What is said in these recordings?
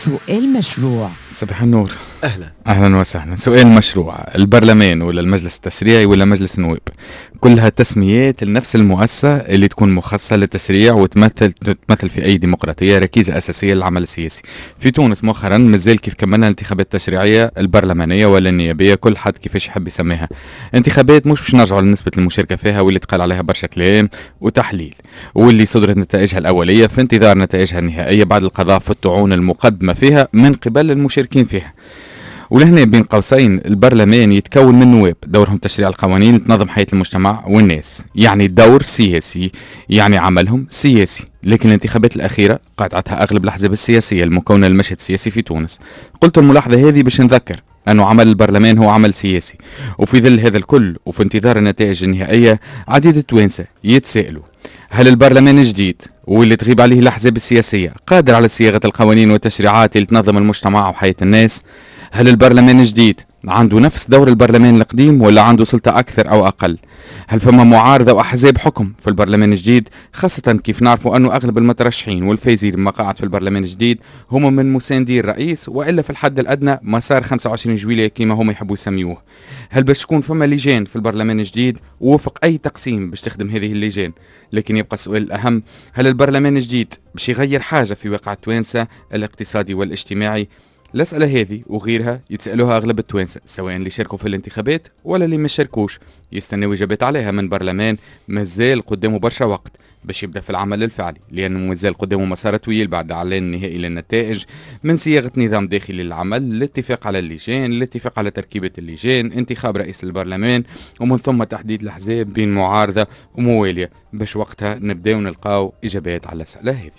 سؤال مشروع. صباح النور. أهلا وسهلا. سؤال مشروع: البرلمان ولا المجلس التشريعي ولا مجلس النواب؟ كلها تسميات لنفس المؤسسة اللي تكون مخصصة للتشريع وتمثل في أي ديمقراطية ركيزة أساسية للعمل السياسي. في تونس مؤخرا مازال كيف كملنا الانتخابات التشريعية البرلمانية ولا النيابية، كل حد كيفاش يحب يسميها. انتخابات مش باش نرجعوا لنسبة المشاركة فيها واللي تقال عليها برشا كلام وتحليل، واللي صدرت نتائجها الأولية في انتظار نتائجها النهائية بعد القضاء في الطعون المقدمة فيها من قبل المشاركين فيها. ولهنا بين قوسين البرلمان يتكون من نواب دورهم تشريع القوانين تنظم حياة المجتمع والناس، يعني الدور سياسي، يعني عملهم سياسي. لكن الانتخابات الأخيرة قاطعتها أغلب الأحزاب السياسية المكونة للمشهد السياسي في تونس. قلت الملاحظة هذه باش نذكر أنه عمل البرلمان هو عمل سياسي، وفي ظل هذا الكل وفي انتظار النتائج النهائية عديد التوانسة يتساءلوا: هل البرلمان الجديد واللي تغيب عليه الأحزاب السياسية قادر على صياغة القوانين والتشريعات اللي تنظم المجتمع وحياة الناس؟ هل البرلمان الجديد عنده نفس دور البرلمان القديم ولا عنده سلطة أكثر أو أقل؟ هل فما معارضة وأحزاب حكم في البرلمان الجديد، خاصة كيف نعرفوا أنه أغلب المترشحين والفايزين بمقاعد في البرلمان الجديد هم من مساندي الرئيس، وإلا في الحد الأدنى مسار 25 جويلية كما هم يحبوا يسميوه. هل باش تكون فما لجان في البرلمان الجديد ووفق أي تقسيم باش تخدم هذه اللجان؟ لكن يبقى السؤال الأهم: هل البرلمان الجديد باش يغير حاجة في واقع التوانسة الاقتصادي والاجتماعي؟ الأسئلة هذه وغيرها يتسألوها أغلب التوانسة، سواء اللي شاركوا في الانتخابات ولا اللي ما شاركوش، يستنوا إجابات عليها من برلمان مازال قدامه برشا وقت باش يبدأ في العمل الفعلي، لأنه مازال قدامه مسار طويل بعد إعلان نهائي للنتائج، من صياغة نظام داخلي للعمل، الاتفاق على اللجان، الاتفاق على تركيبة اللجان، انتخاب رئيس البرلمان، ومن ثم تحديد الأحزاب بين معارضة وموالية، باش وقتها نبداو نلقاو إجابات على الأسئلة هذه.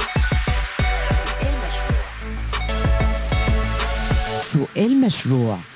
سؤال مشروع.